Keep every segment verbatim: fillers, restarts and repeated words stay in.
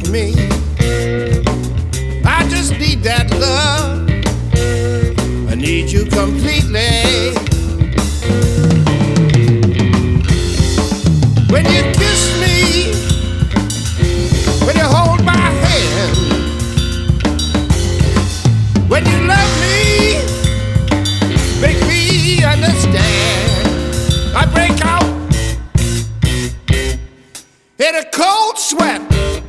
mistreat me. I just need that love. I need you completely. When you kiss me, when you hold my hand, when you love me, make me understand. I break out in a cold sweat.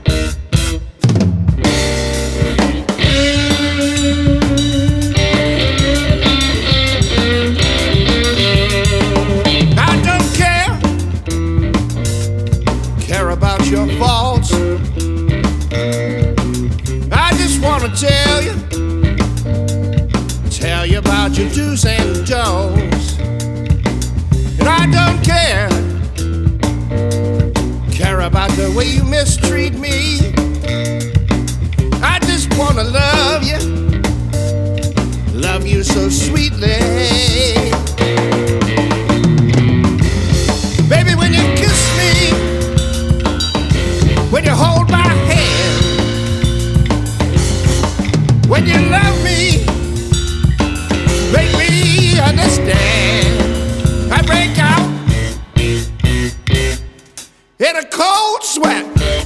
I don't care, care about your faults. I just wanna tell you, tell you about your do's and don'ts. And I don't care, care about the way you mistreat me. I just wanna love you, love you so sweetly. Baby, when you kiss me, when you hold my hand, when you love me, make me understand. I break out in a cold sweat.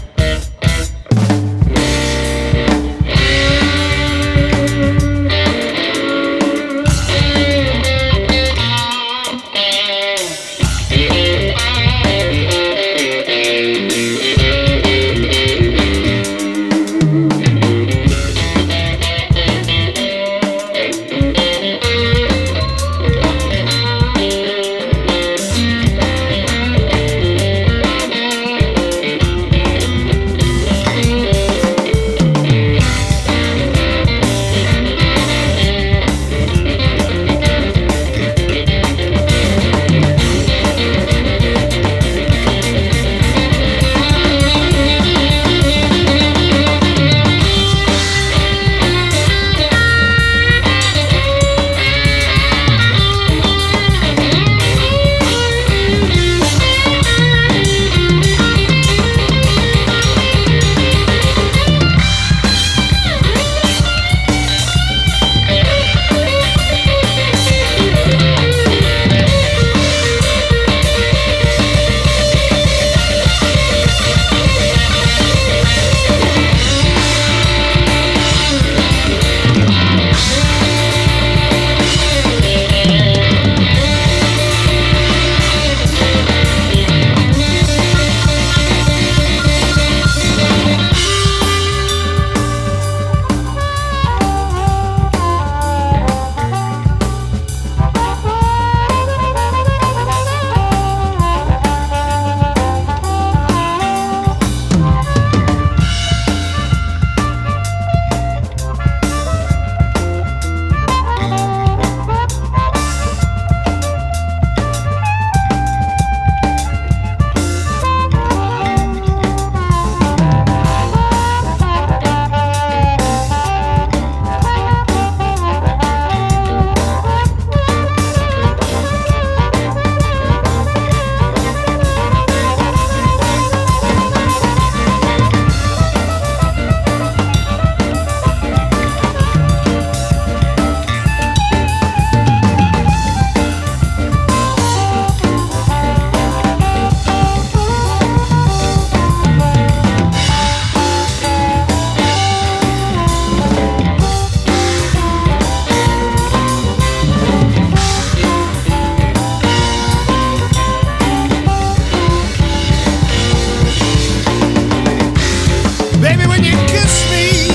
Baby, when you kiss me,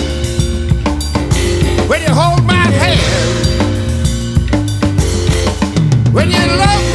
when you hold my hand, when you love me,